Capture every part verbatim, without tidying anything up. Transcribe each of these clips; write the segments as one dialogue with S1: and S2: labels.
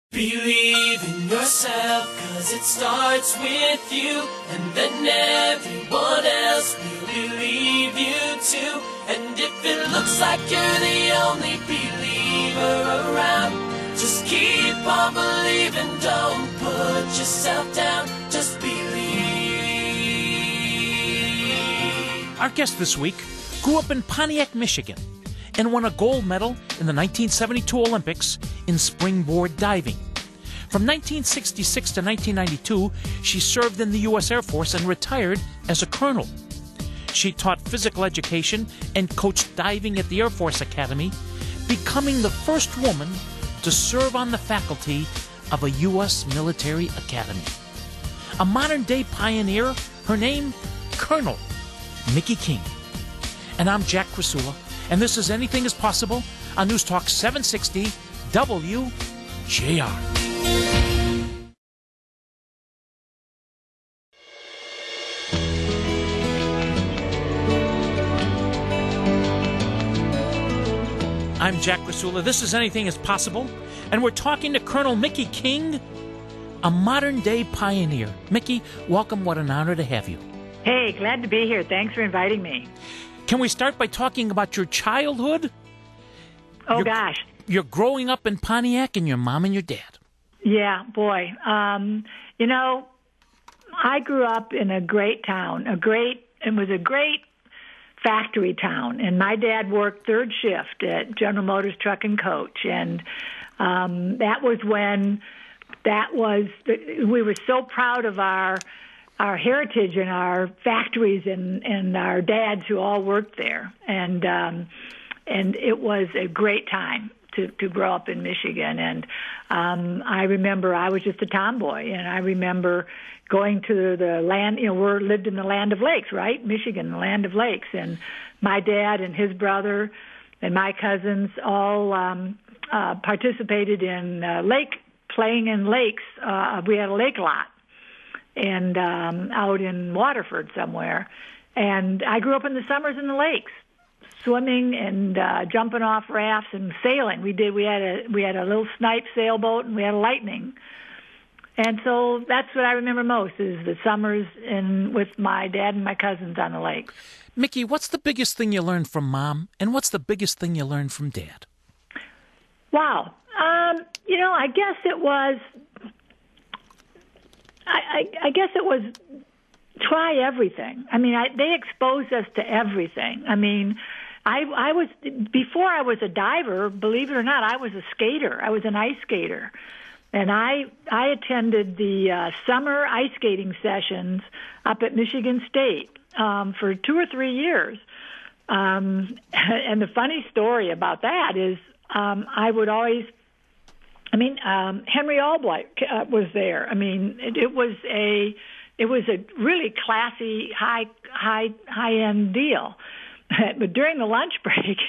S1: Believe in yourself, cause it starts with you, and then everyone else will believe you too. And if it looks like you're the only believer around, just keep on believing, don't put yourself down, just believe.
S2: Our guest this week grew up in Pontiac, Michigan, and won a gold medal in the nineteen seventy-two Olympics in springboard diving. From nineteen sixty-six to nineteen ninety-two, she served in the U S Air Force and retired as a colonel. She taught physical education and coached diving at the Air Force Academy, becoming the first woman to serve on the faculty of a U S military academy. A modern-day pioneer, her name, Colonel Mickey King. And I'm Jack Krasula, and this is Anything is Possible on News Talk seven sixty W J R. I'm Jack Krasula. This is Anything is Possible, and we're talking to Colonel Mickey King, a modern-day pioneer. Mickey, welcome. What an honor to have you.
S3: Hey, glad to be here. Thanks for inviting me.
S2: Can we start by talking about your childhood?
S3: Oh,
S2: You're,
S3: gosh.
S2: You're growing up in Pontiac and your mom and your dad.
S3: Yeah, boy. Um, you know, I grew up in a great town, a great, it was a great factory town. And my dad worked third shift at General Motors Truck and Coach. And um, that was when that was, we were so proud of our our heritage and our factories and, and our dads who all worked there. And um, and it was a great time to, to grow up in Michigan. And um, I remember I was just a tomboy, and I remember going to the land, you know, we lived in the land of lakes, right? Michigan, the land of lakes. And my dad and his brother and my cousins all um, uh, participated in uh, lake, playing in lakes. Uh, we had a lake lot. And um, out in Waterford somewhere. And I grew up in the summers in the lakes, swimming and uh, jumping off rafts and sailing. We did. We had a we had a little snipe sailboat, and we had a lightning. And so that's what I remember most is the summers in with my dad and my cousins on the lakes.
S2: Mickey, what's the biggest thing you learned from Mom, and what's the biggest thing you learned from Dad?
S3: Wow. Um, you know, I guess it was. I, I guess it was try everything. I mean, I, they exposed us to everything. I mean, I, I was, before I was a diver, believe it or not, I was a skater. I was an ice skater. And I, I attended the uh, summer ice skating sessions up at Michigan State um, for two or three years. Um, and the funny story about that is um, I would always I mean, um, Henry Albright uh, was there. I mean, it, it was a, it was a really classy, high, high, high-end deal. But during the lunch break,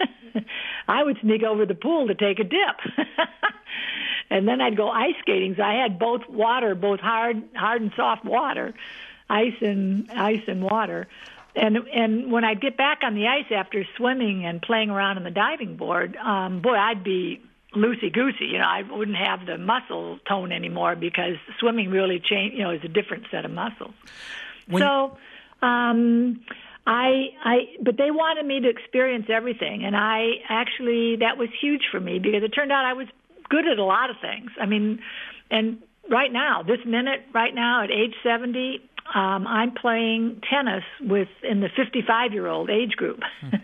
S3: I would sneak over the pool to take a dip, and then I'd go ice skating. So I had both water, both hard, hard and soft water, ice and ice and water. And and when I'd get back on the ice after swimming and playing around on the diving board, um, boy, I'd be loosey-goosey. You know, I wouldn't have the muscle tone anymore because swimming really changed, you know, is a different set of muscles. When so, um, I, I, but they wanted me to experience everything. And I actually, that was huge for me because it turned out I was good at a lot of things. I mean, and right now, this minute, right now at age seventy, um, I'm playing tennis with, in the fifty-five-year-old age group.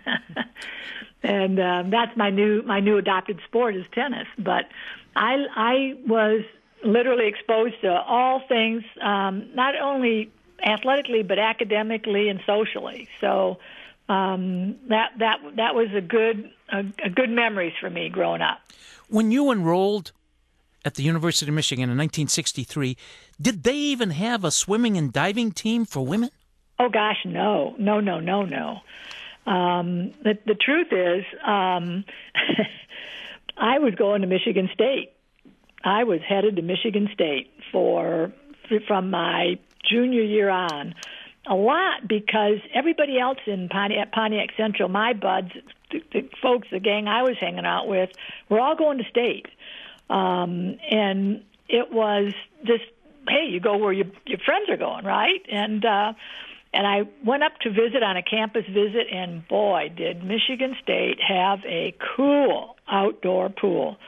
S3: And um, that's my new my new adopted sport is tennis. But I I was literally exposed to all things, um, not only athletically but academically and socially. So um, that that that was a good a, a good memories for me growing up.
S2: When you enrolled at the University of Michigan in nineteen sixty-three, did they even have a swimming and diving team for women?
S3: Oh gosh, no, no, no, no, no. Um, the, the truth is, um, I was going to Michigan State. I was headed to Michigan State for from my junior year on, a lot because everybody else in Pontiac, Pontiac Central, my buds, the, the folks, the gang I was hanging out with, were all going to state. Um, and it was just, hey, you go where your, your friends are going, right? And uh, and I went up to visit on a campus visit, and boy, did Michigan State have a cool outdoor pool.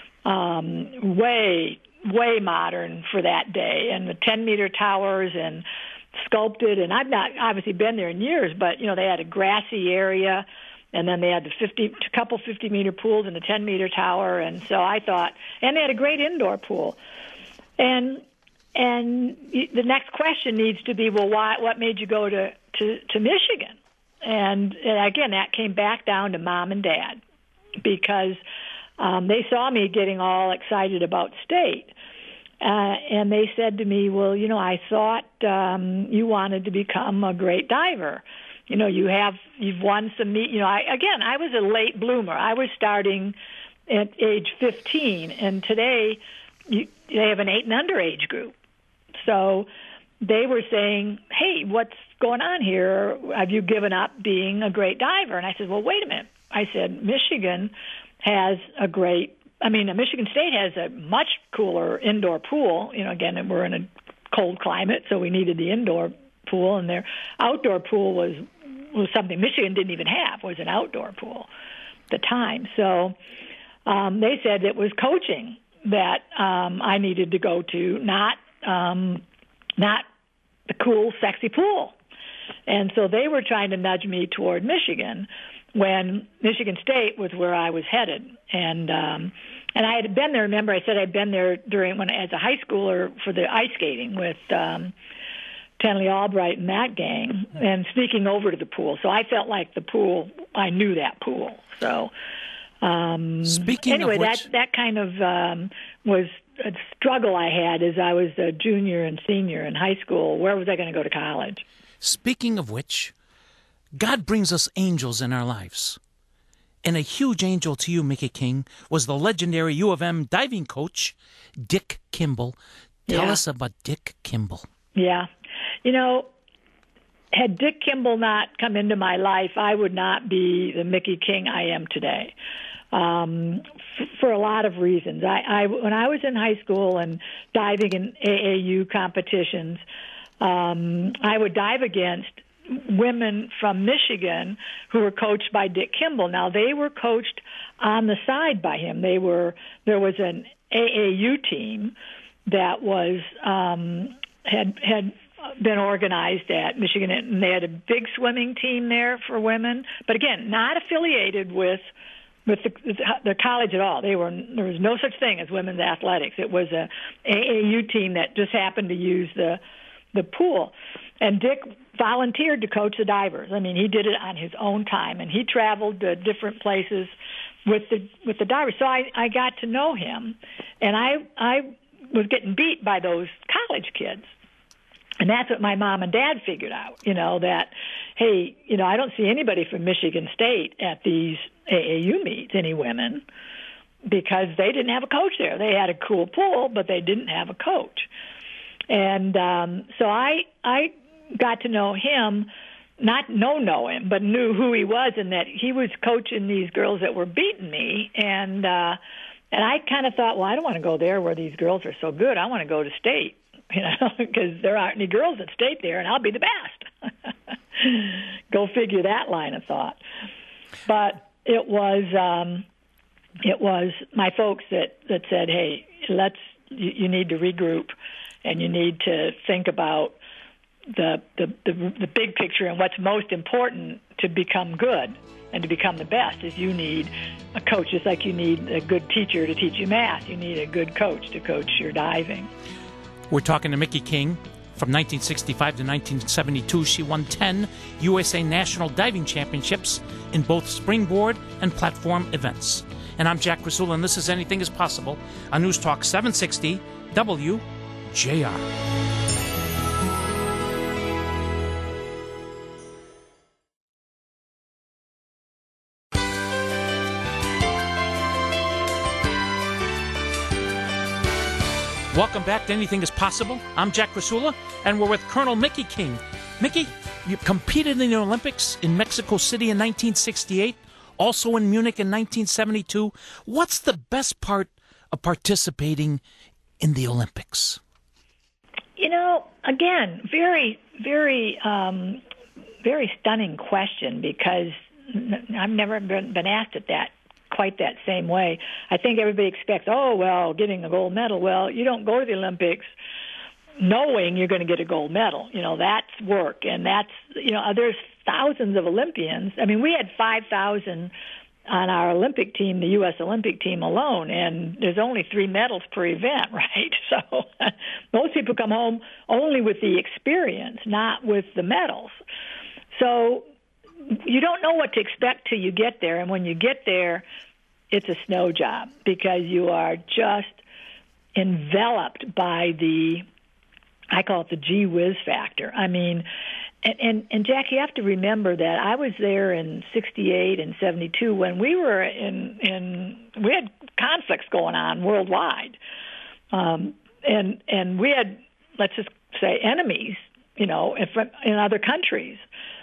S3: Um, way, way modern for that day, and the ten-meter towers and sculpted. And I've not obviously been there in years, but, you know, they had a grassy area, and then they had the fifty, a couple fifty-meter pools and the ten-meter tower. And so I thought, and they had a great indoor pool. And and the next question needs to be, well, why? What made you go to, to, to Michigan? And, and again, that came back down to mom and dad, because um, they saw me getting all excited about state. Uh, and they said to me, well, you know, I thought um, you wanted to become a great diver. You know, you have, you've won some, meet, you know, I, again, I was a late bloomer. I was starting at age fifteen, and today you, they have an eight and under age group. So they were saying, hey, what's going on here? Have you given up being a great diver? And I said, well, wait a minute. I said, Michigan has a great, I mean, Michigan State has a much cooler indoor pool. You know, again, we're in a cold climate, so we needed the indoor pool, and their outdoor pool was was something Michigan didn't even have, was an outdoor pool at the time. So um, they said it was coaching that um, I needed to go to, not um, not the cool, sexy pool. And so they were trying to nudge me toward Michigan, when Michigan State was where I was headed. And um, and I had been there, remember I said I'd been there during when as a high schooler for the ice skating with um, Tenley Albright and that gang, and sneaking over to the pool. So I felt like the pool, I knew that pool. So um,
S2: Speaking
S3: anyway,
S2: of which,
S3: that, that kind of um, was a struggle I had as I was a junior and senior in high school. Where was I going to go to college?
S2: Speaking of which, God brings us angels in our lives. And a huge angel to you, Mickey King, was the legendary U of M diving coach, Dick Kimball. Tell
S3: Yeah.
S2: us about Dick Kimball.
S3: Yeah. You know, had Dick Kimball not come into my life, I would not be the Mickey King I am today. Um, f- for a lot of reasons. I, I when I was in high school and diving in A A U competitions, um, I would dive against women from Michigan who were coached by Dick Kimball. Now, they were coached on the side by him. They were there was an A A U team that was um, had had been organized at Michigan, and they had a big swimming team there for women, but again, not affiliated with with the, the college at all. They were there was no such thing as women's athletics. It was a A A U team that just happened to use the the pool, and Dick volunteered to coach the divers. I mean, he did it on his own time, and he traveled to different places with the with the divers. So I, I got to know him, and I I was getting beat by those college kids. And that's what my mom and dad figured out, you know, that, hey, you know, I don't see anybody from Michigan State at these A A U meets, any women, because they didn't have a coach there. They had a cool pool, but they didn't have a coach. And um, so I I got to know him, not know know him, but knew who he was, and that he was coaching these girls that were beating me. And uh, and I kind of thought, well, I don't want to go there where these girls are so good. I want to go to State, you know, because there aren't any girls at State there, and I'll be the best. Go figure that line of thought. But it was um, it was my folks that, that said, hey, let's you, you need to regroup, and you need to think about the, the the the big picture and what's most important to become good and to become the best is you need a coach, just like you need a good teacher to teach you math. You need a good coach to coach your diving.
S2: We're talking to Mickey King. From nineteen sixty-five to nineteen seventy-two, she won ten U S A National Diving Championships in both springboard and platform events. And I'm Jack Rasula, and this is Anything is Possible on News Talk seven sixty W J R. Welcome back to Anything is Possible. I'm Jack Rasula, and we're with Colonel Mickey King. Mickey, you competed in the Olympics in Mexico City in nineteen sixty-eight, also in Munich in nineteen seventy-two. What's the best part of participating in the Olympics?
S3: You know, again, very, very, um, very stunning question, because I've never been, been asked it that quite that same way. I think everybody expects, oh, well, getting a gold medal. Well, you don't go to the Olympics knowing you're going to get a gold medal. You know, that's work, and that's, you know, there's thousands of Olympians. I mean, we had five thousand on our Olympic team, the U S Olympic team alone, and there's only three medals per event, right? So most people come home only with the experience, not with the medals. So you don't know what to expect till you get there, and when you get there, it's a snow job, because you are just enveloped by the, I call it the gee whiz factor. I mean, and, and, and Jack, you have to remember that I was there in sixty-eight and seventy-two when we were in, in we had conflicts going on worldwide. Um, and and we had, let's just say, enemies, you know, in, in other countries.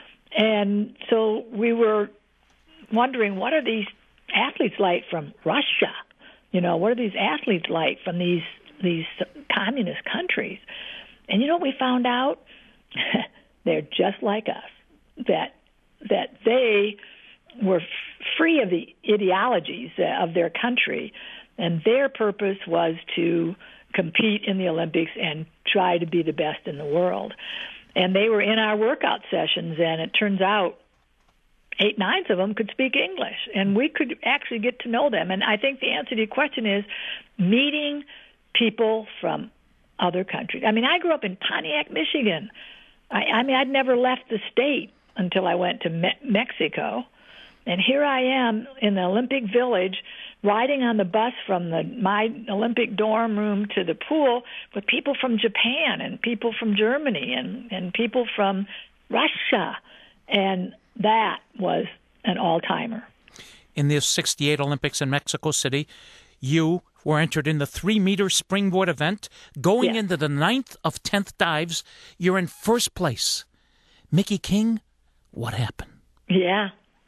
S3: And so we were wondering, what are these athletes like from Russia? You know, what are these athletes like from these these communist countries? And you know what we found out? They're just like us, that that they were f- free of the ideologies of their country, and their purpose was to compete in the Olympics and try to be the best in the world. And they were in our workout sessions, and it turns out eight ninths of them could speak English, and we could actually get to know them. And I think the answer to your question is meeting people from other countries. I mean, I grew up in Pontiac, Michigan. I, I mean, I'd never left the state until I went to Me- Mexico. And here I am in the Olympic Village, riding on the bus from the my Olympic dorm room to the pool with people from Japan and people from Germany and, and people from Russia. And that was an all-timer.
S2: In the sixty-eight Olympics in Mexico City, you were entered in the three-meter springboard event. Going
S3: yeah.
S2: into the ninth of tenth dives, you're in first place. Mickey King, what happened?
S3: Yeah.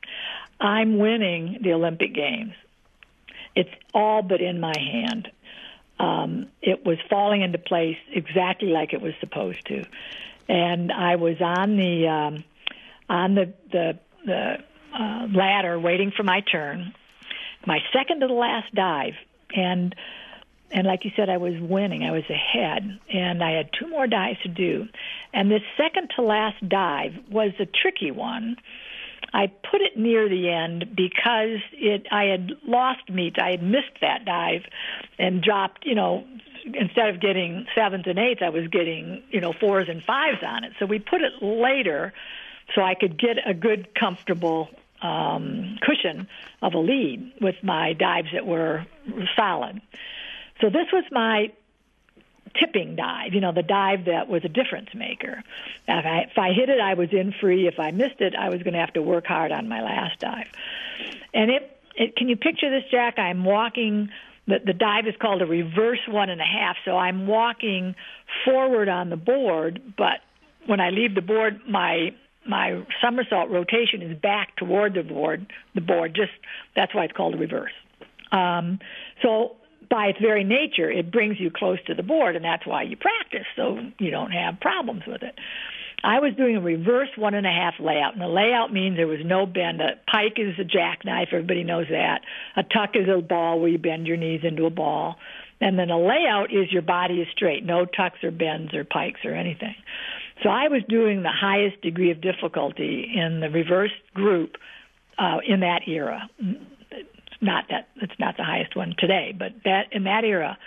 S3: I'm winning the Olympic Games. It's all but in my hand. Um, it was falling into place exactly like it was supposed to. And I was on the um, on the, the, the uh, ladder waiting for my turn, my second to the last dive. And and like you said, I was winning. I was ahead, and I had two more dives to do. And this second to last dive was a tricky one. I put it near the end because it I had lost meat. I had missed that dive and dropped, you know, instead of getting sevens and eights, I was getting, you know, fours and fives on it. So we put it later so I could get a good, comfortable um, cushion of a lead with my dives that were solid. So this was my tipping dive, you know, the dive that was a difference maker. If I, if I hit it, I was in free. If I missed it, I was going to have to work hard on my last dive. And it, it can you picture this, Jack? I'm walking, the, the dive is called a reverse one and a half, so I'm walking forward on the board, but when I leave the board, my my somersault rotation is back toward the board, the board, just that's why it's called a reverse. Um, so by its very nature, it brings you close to the board, and that's why you practice, so you don't have problems with it. I was doing a reverse one and a half layout, and the layout means there was no bend. A pike is a jackknife, everybody knows that. A tuck is a ball where you bend your knees into a ball. And then a layout is your body is straight, no tucks or bends or pikes or anything. So I was doing the highest degree of difficulty in the reverse group uh, in that era. It's not that it's not the highest one today, but that in that era,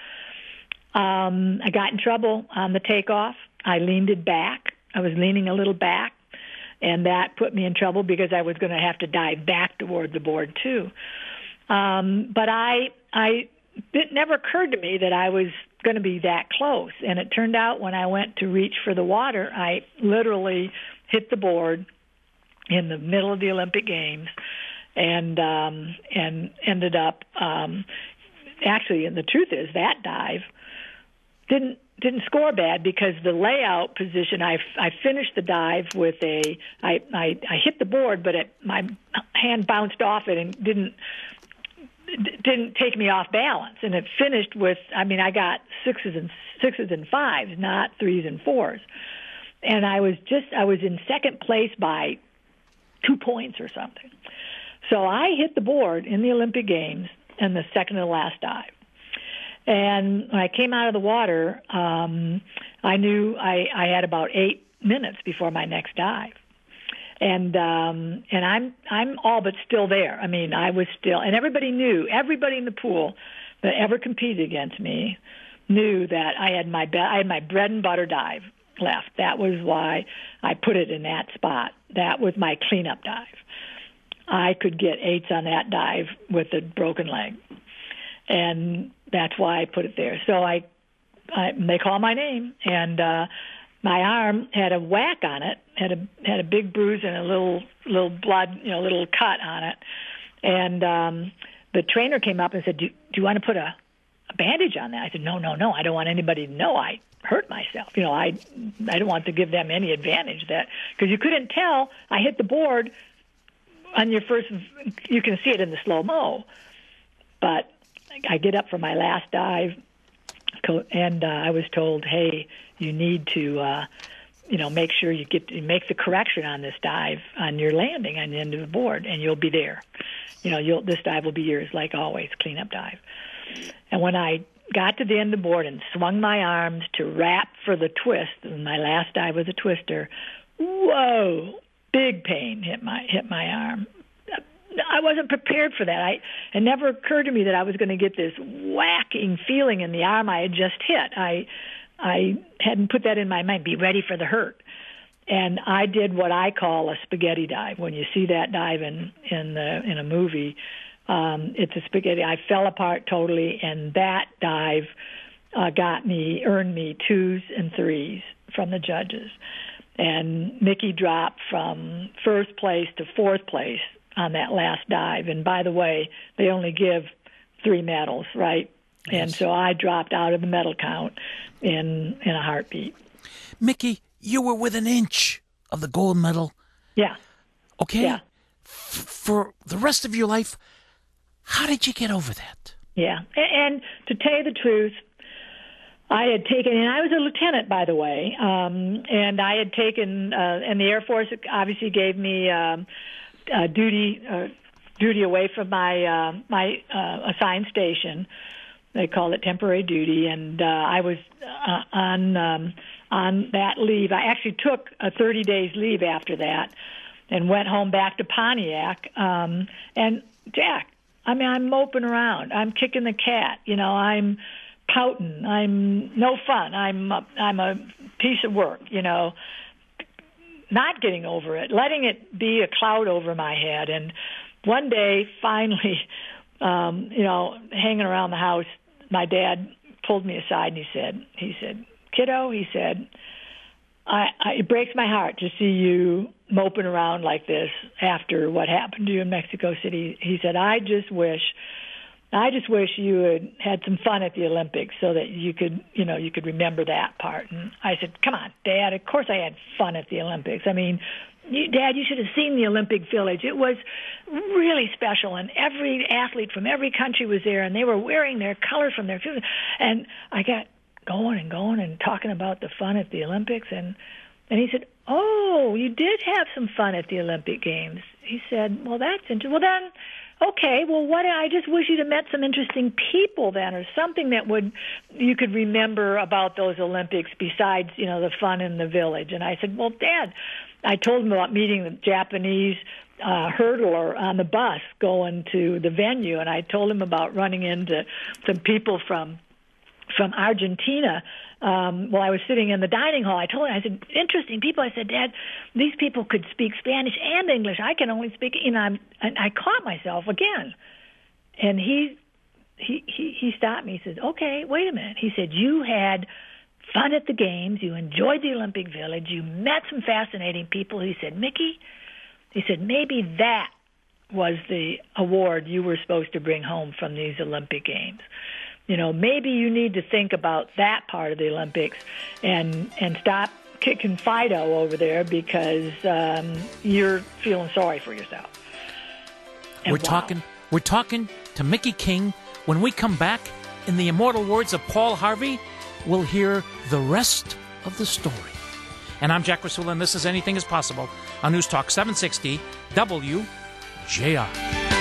S3: um, I got in trouble on the takeoff. I leaned it back. I was leaning a little back, and that put me in trouble because I was going to have to dive back toward the board too. Um, but I, I, it never occurred to me that I was going to be that close. And it turned out when I went to reach for the water, I literally hit the board in the middle of the Olympic Games, and um, and ended up um, actually. And the truth is that dive didn't. Didn't score bad because the layout position, I, I finished the dive with a, I, I, I hit the board, but it, my hand bounced off it and didn't d- didn't take me off balance, and it finished with, I mean, I got sixes and sixes and fives, not threes and fours. And I was just, I was in second place by two points or something. So I hit the board in the Olympic Games in the second to last dive. And when I came out of the water, um, I knew I, I had about eight minutes before my next dive. And um, and I'm I'm all but still there. I mean, I was still, and everybody knew, everybody in the pool that ever competed against me knew that I had my be- I had my bread and butter dive left. That was why I put it in that spot. That was my cleanup dive. I could get eights on that dive with a broken leg, and that's why I put it there. So I, I they call my name, and uh, my arm had a whack on it, had a had a big bruise and a little little blood, you know, little cut on it. And um, the trainer came up and said, "Do, do you want to put a, a bandage on that?" I said, "No, no, no. I don't want anybody to know I hurt myself. You know, I I don't want to give them any advantage that because you couldn't tell. I hit the board on your first. You can see it in the slow mo, but I get up for my last dive, and uh, I was told, "Hey, you need to, uh, you know, make sure you get to make the correction on this dive on your landing on the end of the board, and you'll be there. You know, you'll this dive will be yours, like always, cleanup dive." And when I got to the end of the board and swung my arms to wrap for the twist, and my last dive was a twister. Whoa! Big pain hit my hit my arm. I wasn't prepared for that. I it never occurred to me that I was going to get this whacking feeling in the arm I had just hit. I I hadn't put that in my mind. Be ready for the hurt. And I did what I call a spaghetti dive. When you see that dive in in the in a movie, um, it's a spaghetti. I fell apart totally, and that dive uh, got me earned me twos and threes from the judges. And Mickey dropped from first place to fourth place on that last dive. And by the way, they only give three medals, right? Yes. And so I dropped out of the medal count in in a heartbeat.
S2: Mickey, you were within an inch of the gold medal.
S3: Yeah.
S2: Okay?
S3: Yeah.
S2: F- for the rest of your life, how did you get over that?
S3: Yeah. And, and to tell you the truth, I had taken, and I was a lieutenant, by the way, um, and I had taken, uh, and the Air Force obviously gave me um, uh, duty uh, duty away from my uh, my uh, assigned station. They call it temporary duty, and uh, I was uh, on um, on that leave. I actually took a thirty days leave after that, and went home back to Pontiac. Um, and Jack, I mean, I'm moping around. I'm kicking the cat. You know, I'm pouting. I'm no fun. I'm a, I'm a piece of work, you know, not getting over it, letting it be a cloud over my head. And one day, finally, um, you know, hanging around the house, my dad pulled me aside and he said, he said, "Kiddo," he said, I, I, it breaks my heart to see you moping around like this after what happened to you in Mexico City. He said, I just wish I just wish you had had some fun at the Olympics so that you could, you know, you could remember that part. And I said, "Come on, Dad, of course I had fun at the Olympics. I mean, you, Dad, you should have seen the Olympic Village. It was really special, and every athlete from every country was there, and they were wearing their colors from their country." And I got going and going and talking about the fun at the Olympics, and and he said, "Oh, you did have some fun at the Olympic Games." He said, "Well, that's interesting. Well, then, okay, well, what? I just wish you'd have met some interesting people then, or something that would you could remember about those Olympics besides, you know, the fun in the village." And I said, "Well, Dad," I told him about meeting the Japanese uh, hurdler on the bus going to the venue, and I told him about running into some people from from Argentina. Um, while I was sitting in the dining hall, I told him, I said, "Interesting people." I said, "Dad, these people could speak Spanish and English. I can only speak," you know, I'm, and I caught myself again. And he, he, he, he stopped me. He said, "Okay, wait a minute." He said, "You had fun at the games. You enjoyed the Olympic Village. You met some fascinating people." He said, "Mickey," he said, "maybe that was the award you were supposed to bring home from these Olympic Games. You know, maybe you need to think about that part of the Olympics and and stop kicking Fido over there because um, you're feeling sorry for yourself." And
S2: We're
S3: wow.
S2: talking We're talking to Mickey King. When we come back, in the immortal words of Paul Harvey, we'll hear the rest of the story. And I'm Jack Rasula, and this is Anything is Possible on News Talk seven sixty W J R.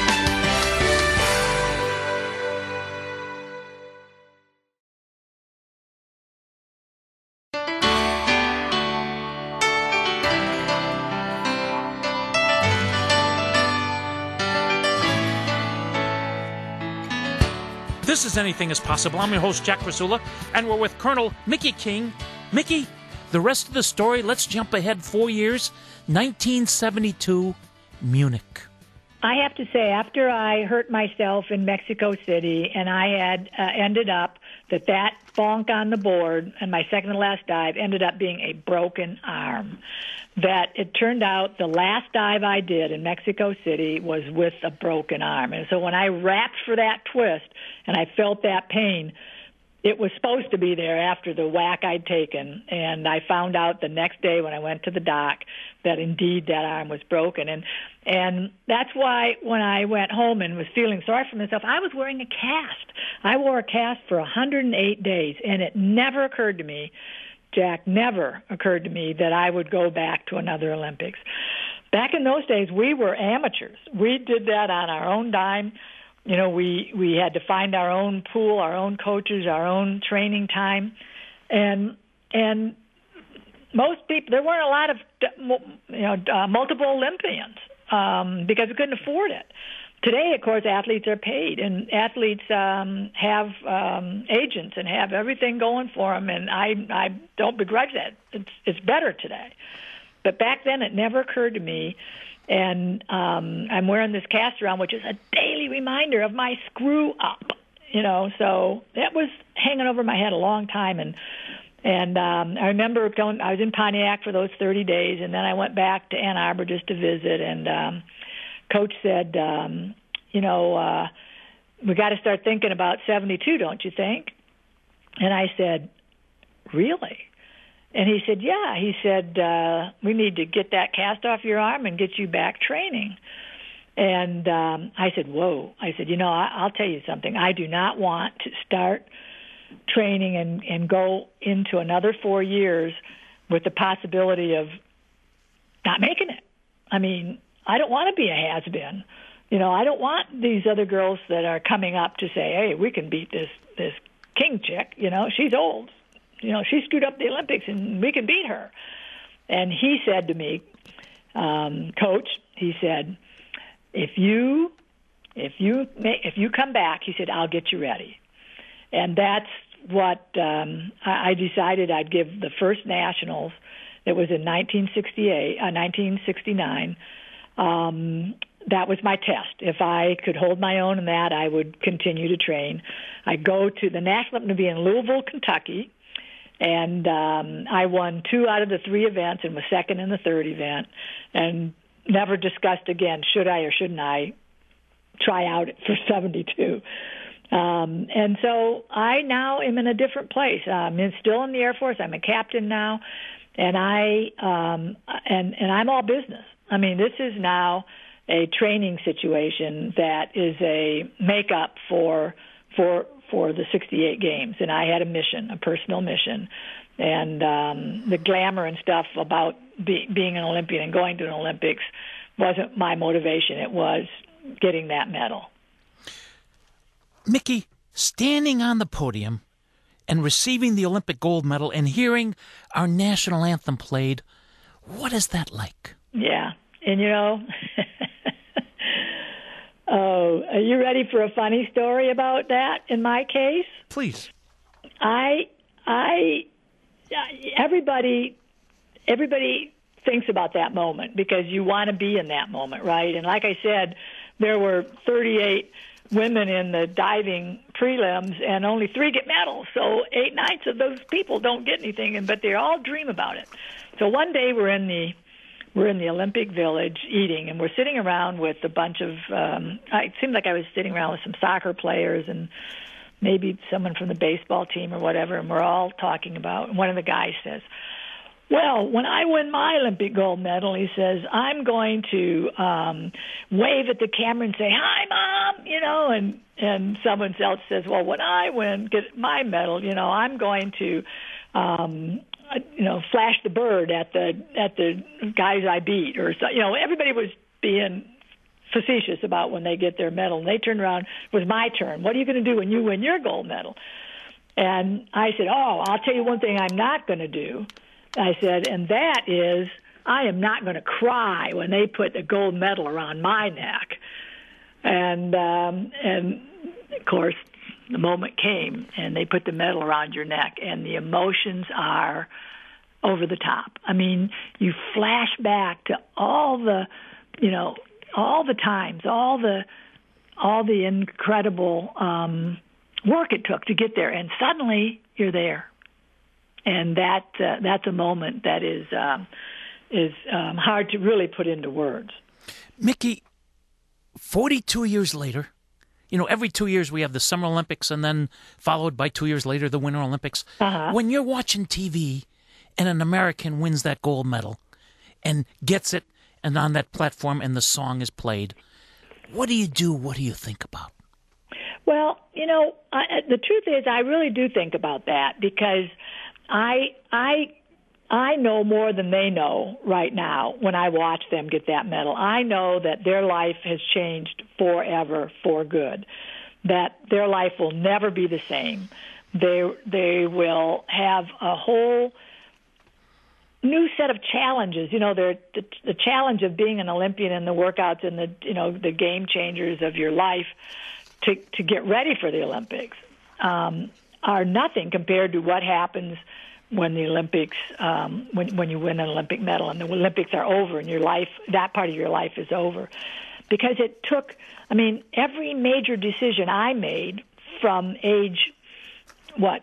S2: This is Anything is Possible. I'm your host, Jack Rasula, and we're with Colonel Mickey King. Mickey, the rest of the story, let's jump ahead four years, nineteen seventy-two, Munich.
S3: I have to say, after I hurt myself in Mexico City, and I had uh, ended up that that bonk on the board and my second to last dive ended up being a broken arm, that it turned out the last dive I did in Mexico City was with a broken arm. And so when I wrapped for that twist and I felt that pain, it was supposed to be there after the whack I'd taken. And I found out the next day when I went to the doc that indeed that arm was broken. And and that's why when I went home and was feeling sorry for myself, I was wearing a cast. I wore a cast for one hundred eight days, and it never occurred to me, Jack, never occurred to me that I would go back to another Olympics. Back in those days, we were amateurs. We did that on our own dime. You know, we, we had to find our own pool, our own coaches, our own training time. And and most people, there weren't a lot of, you know, uh, multiple Olympians um, because we couldn't afford it. Today, of course, athletes are paid, and athletes um, have um, agents and have everything going for them, and I, I don't begrudge that. It's, it's better today. But back then, it never occurred to me, and um, I'm wearing this cast around, which is a daily reminder of my screw-up, you know, so that was hanging over my head a long time, and and um, I remember going, I was in Pontiac for those thirty days, and then I went back to Ann Arbor just to visit, and um, Coach said, um, you know, uh, we got to start thinking about seventy-two, don't you think? And I said, really? And he said, yeah. He said, uh, we need to get that cast off your arm and get you back training. And um, I said, whoa. I said, you know, I- I'll tell you something. I do not want to start training and, and go into another four years with the possibility of not making it. I mean, I don't want to be a has-been. You know, I don't want these other girls that are coming up to say, hey, we can beat this, this King chick. You know, she's old. You know, she screwed up the Olympics, and we can beat her. And he said to me, um, Coach, he said, if you if you if you come back, he said, I'll get you ready. And that's what um, I, I decided I'd give the first nationals. It was in nineteen sixty-eight, uh, nineteen sixty-nine. Um, that was my test. If I could hold my own in that, I would continue to train. I go to the national Olympic to be in Louisville, Kentucky, and um, I won two out of the three events and was second in the third event, and never discussed again should I or shouldn't I try out for seventy-two. Um, and so I now am in a different place. I'm in, still in the Air Force. I'm a captain now, and I um, and and I'm all business. I mean, this is now a training situation that is a makeup for for for the sixty-eight games, and I had a mission, a personal mission, and um, the glamour and stuff about be, being an Olympian and going to an Olympics wasn't my motivation. It was getting that medal.
S2: Mickey, standing on the podium and receiving the Olympic gold medal and hearing our national anthem played, what is that like?
S3: Yeah, and you know, oh, are you ready for a funny story about that? In my case,
S2: please.
S3: I, I, everybody, everybody thinks about that moment because you want to be in that moment, right? And like I said, there were thirty-eight women in the diving prelims, and only three get medals. So eight ninths of those people don't get anything, and but they all dream about it. So one day we're in the we're in the Olympic Village eating, and we're sitting around with a bunch of. Um, it seemed like I was sitting around with some soccer players and maybe someone from the baseball team or whatever, and we're all talking about. And one of the guys says, Well, when I win my Olympic gold medal, he says, I'm going to um, wave at the camera and say, hi, Mom, you know, and, and someone else says, well, when I win, get my medal, you know, I'm going to, um, you know, flash the bird at the at the guys I beat, or, so, you know, everybody was being facetious about when they get their medal. And they turned around, it was my turn. What are you going to do when you win your gold medal? And I said, oh, I'll tell you one thing I'm not going to do. I said, and that is, I am not going to cry when they put the gold medal around my neck. And um, and of course, the moment came, and they put the medal around your neck, and the emotions are over the top. I mean, you flash back to all the, you know, all the times, all the, all the incredible um, work it took to get there, and suddenly you're there. And that uh, that's a moment that is um, is um, hard to really put into words.
S2: Mickey, forty-two years later, you know, every two years we have the Summer Olympics, and then followed by two years later the Winter Olympics.
S3: Uh-huh.
S2: When you're watching T V and an American wins that gold medal and gets it, and on that platform, and the song is played, what do you do? What do you think about?
S3: Well, you know, I, the truth is, I really do think about that, because I I I know more than they know right now when I watch them get that medal. I know that their life has changed forever for good, that their life will never be the same. They they will have a whole new set of challenges. You know, they're, the, the challenge of being an Olympian and the workouts and the, you know, the game changers of your life to to get ready for the Olympics um, are nothing compared to what happens when the Olympics, um, when when you win an Olympic medal and the Olympics are over and your life, that part of your life is over. Because it took, I mean, every major decision I made from age, what?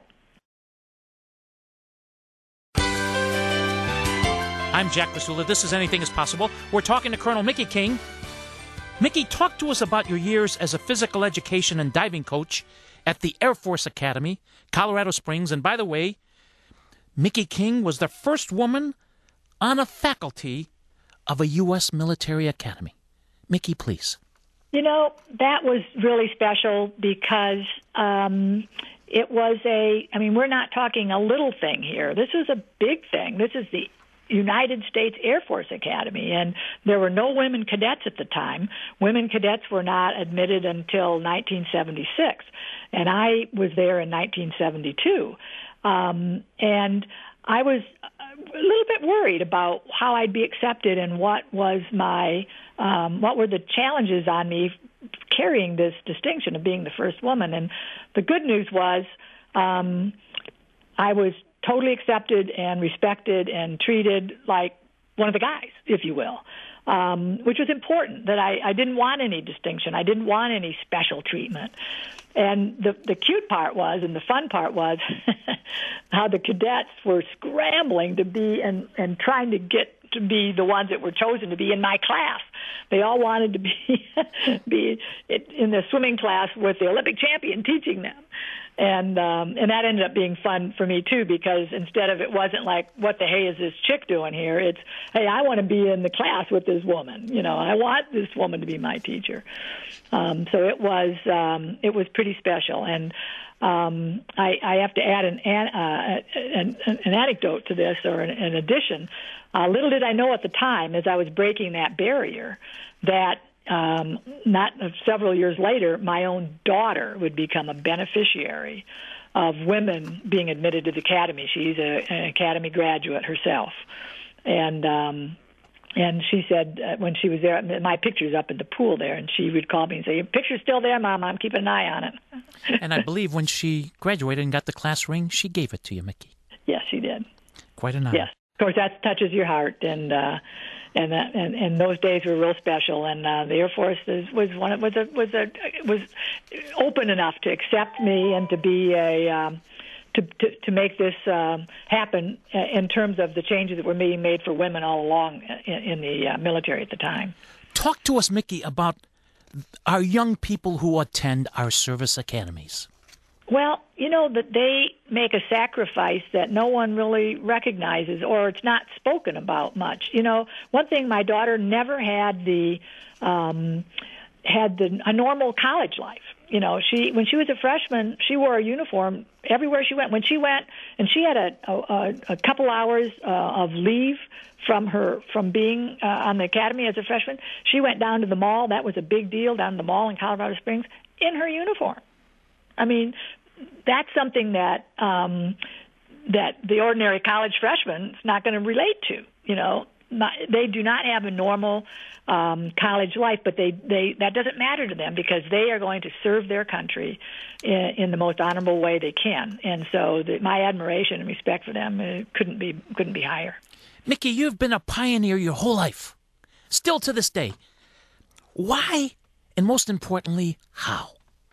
S2: I'm Jack Basula. This is Anything is Possible. We're talking to Colonel Mickey King. Mickey, talk to us about your years as a physical education and diving coach at the Air Force Academy, Colorado Springs. And by the way, Mickey King was the first woman on a faculty of a U S military academy. Mickey, please.
S3: You know, that was really special because um, it was a, I mean, we're not talking a little thing here. This is a big thing. This is the United States Air Force Academy, and there were no women cadets at the time. Women cadets were not admitted until nineteen seventy-six, and I was there in nineteen seventy-two. Um, and I was a little bit worried about how I'd be accepted and what was my, um, what were the challenges on me carrying this distinction of being the first woman. And the good news was um, I was totally accepted and respected and treated like one of the guys, if you will, um, which was important, that I, I didn't want any distinction. I didn't want any special treatment. And the the cute part was, and the fun part was, how the cadets were scrambling to be and, and trying to get to be the ones that were chosen to be in my class. They all wanted to be be in the swimming class with the Olympic champion teaching them. And um, and that ended up being fun for me, too, because instead of, it wasn't like, what the hey is this chick doing here? It's, hey, I want to be in the class with this woman. You know, I want this woman to be my teacher. Um, so it was um, it was pretty special. And um, I, I have to add an, an, uh, an, an anecdote to this, or an, an addition. Uh, little did I know at the time, as I was breaking that barrier, that Um, not uh, several years later, my own daughter would become a beneficiary of women being admitted to the academy. She's a, an academy graduate herself, and um, and she said uh, when she was there, my picture's up in the pool there, and she would call me and say, "Your picture's still there, Mom. I'm keeping an eye on it."
S2: And I believe when she graduated and got the class ring, she gave it to you, Mickey.
S3: Yes, she did.
S2: Quite an honor.
S3: Yes, of course, that touches your heart, and. Uh, And, that, and and those days were real special, and uh, the Air Force is, was one was a was a was open enough to accept me and to be a um, to, to to make this um, happen in terms of the changes that were being made for women all along in, in the uh, military at the time.
S2: Talk to us, Mickey, about our young people who attend our service academies.
S3: Well, you know, that they make a sacrifice that no one really recognizes, or it's not spoken about much. You know, one thing, my daughter never had the um, had the a normal college life. You know, she when she was a freshman, she wore a uniform everywhere she went. When she went, and she had a a, a couple hours uh, of leave from her from being uh, on the academy as a freshman. She went down to the mall. That was a big deal, down to the mall in Colorado Springs in her uniform. I mean, that's something that um, that the ordinary college freshman is not going to relate to. You know, not, they do not have a normal um, college life, but they, they that doesn't matter to them because they are going to serve their country in, in the most honorable way they can. And so, the, my admiration and respect for them uh, couldn't be couldn't be higher.
S2: Mickey, you've been a pioneer your whole life, still to this day. Why, and most importantly, how?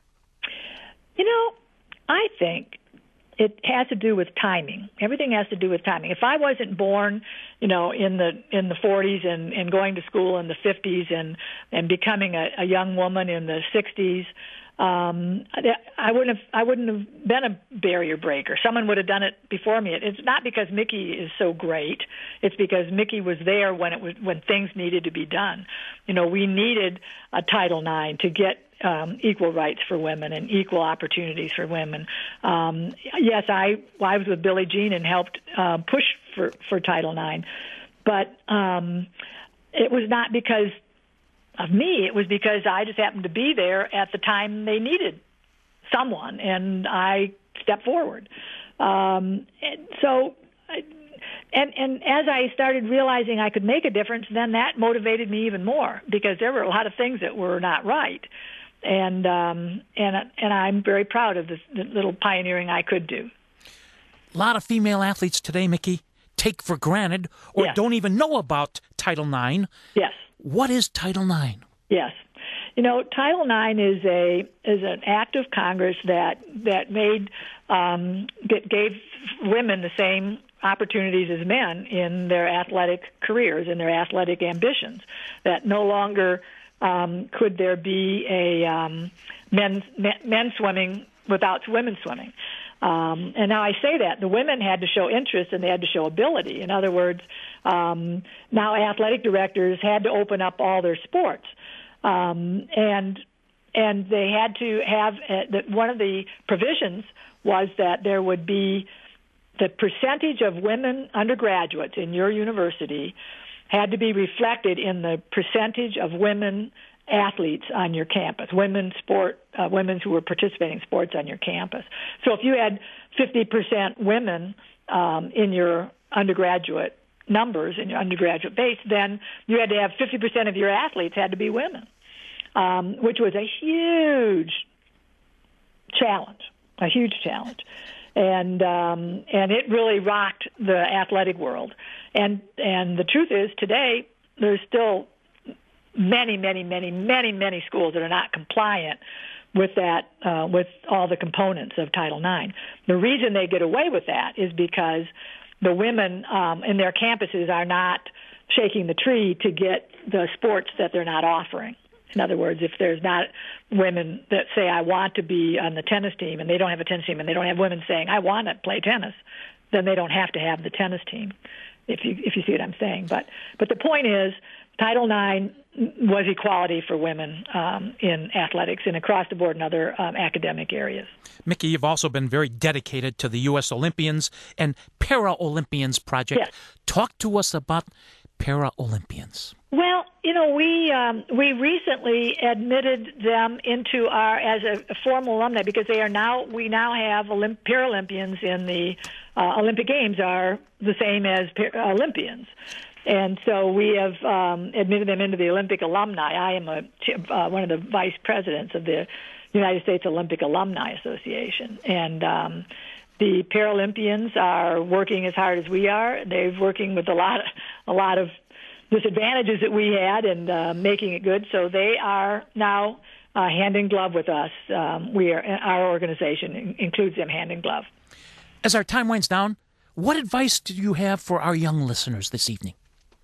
S3: You know, I think it has to do with timing. Everything has to do with timing. If I wasn't born, you know, in the in the forties and, and going to school in the fifties and, and becoming a, a young woman in the sixties, um, I wouldn't have I wouldn't have been a barrier breaker. Someone would have done it before me. It's not because Mickey is so great. It's because Mickey was there when it was when things needed to be done. You know, we needed a Title nine to get Um, equal rights for women and equal opportunities for women. Um, yes, I, I was with Billie Jean and helped uh, push for, for Title nine, but um, it was not because of me. It was because I just happened to be there at the time they needed someone, and I stepped forward. Um, and so, and and as I started realizing I could make a difference, then that motivated me even more because there were a lot of things that were not right. And um, and and I'm very proud of the, the little pioneering I could do.
S2: A lot of female athletes today, Mickey, take for granted or
S3: yes.
S2: don't even know about Title nine.
S3: Yes.
S2: What is Title nine?
S3: Yes. You know, Title nine is a is an act of Congress that that made um, that gave women the same opportunities as men in their athletic careers and their athletic ambitions. That no longer Um, could there be a um, men's men swimming without women swimming? Um, and now I say that the women had to show interest and they had to show ability. In other words, um, now athletic directors had to open up all their sports, um, and and they had to have uh, that. One of the provisions was that there would be the percentage of women undergraduates in your university had to be reflected in the percentage of women athletes on your campus, women sport, uh, women who were participating in sports on your campus. So if you had fifty percent women um, in your undergraduate numbers, in your undergraduate base, then you had to have fifty percent of your athletes had to be women, um, which was a huge challenge, a huge challenge. And um, and it really rocked the athletic world. And and the truth is, today there's still many, many, many, many, many schools that are not compliant with that, uh, with all the components of Title nine. The reason they get away with that is because the women um, in their campuses are not shaking the tree to get the sports that they're not offering. In other words, if there's not women that say, I want to be on the tennis team, and they don't have a tennis team, and they don't have women saying, I want to play tennis, then they don't have to have the tennis team, if you if you see what I'm saying. But but the point is, Title nine was equality for women um, in athletics and across the board in other um, academic areas.
S2: Mickey, you've also been very dedicated to the U S Olympians and Paralympians project.
S3: Yes.
S2: Talk to us about Paralympians.
S3: Well, you know, we um, we recently admitted them into our as a, a formal alumni because they are now we now have Olymp- Paralympians in the uh, Olympic Games are the same as par- Olympians, and so we have um, admitted them into the Olympic alumni. I am a uh, one of the vice presidents of the United States Olympic Alumni Association, and um, the Paralympians are working as hard as we are. They're working with a lot of, a lot of disadvantages that we had and uh, making it good. So they are now uh, hand in glove with us. Um, we are our organization includes them hand in glove.
S2: As our time winds down, what advice do you have for our young listeners this evening?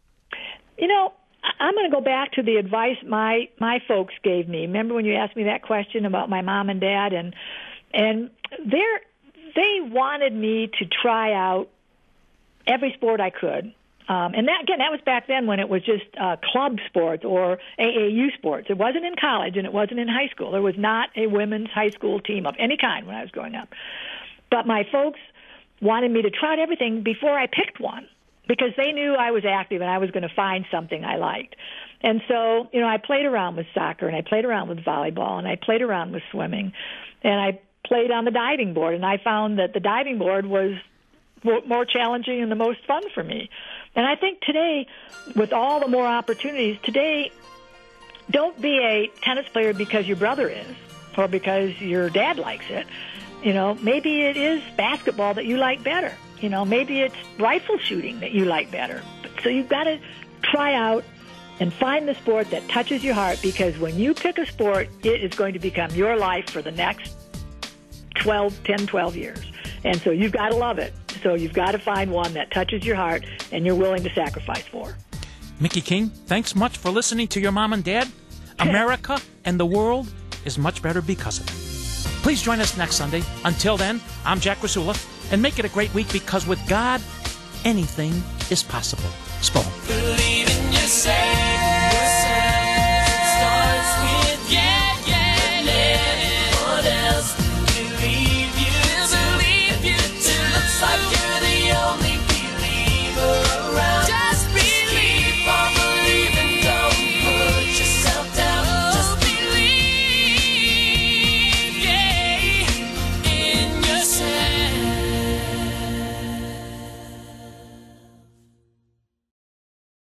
S3: You know, I'm going to go back to the advice my my folks gave me. Remember when you asked me that question about my mom and dad, and and they're, they wanted me to try out every sport I could. Um, and that, again, that was back then when it was just uh, club sports or A A U sports. It wasn't in college and it wasn't in high school. There was not a women's high school team of any kind when I was growing up. But my folks wanted me to try out everything before I picked one because they knew I was active and I was going to find something I liked. And so, you know, I played around with soccer and I played around with volleyball and I played around with swimming and I played on the diving board. And I found that the diving board was more challenging and the most fun for me. And I think today, with all the more opportunities, today, don't be a tennis player because your brother is or because your dad likes it. You know, maybe it is basketball that you like better. You know, maybe it's rifle shooting that you like better. So you've got to try out and find the sport that touches your heart because when you pick a sport, it is going to become your life for the next twelve, ten, twelve years. And so you've got to love it. So you've got to find one that touches your heart and you're willing to sacrifice for.
S2: Mickey King, thanks much for listening to your mom and dad. America and the world is much better because of it. Please join us next Sunday. Until then, I'm Jack Rasula, and make it a great week because with God, anything is possible. Spone.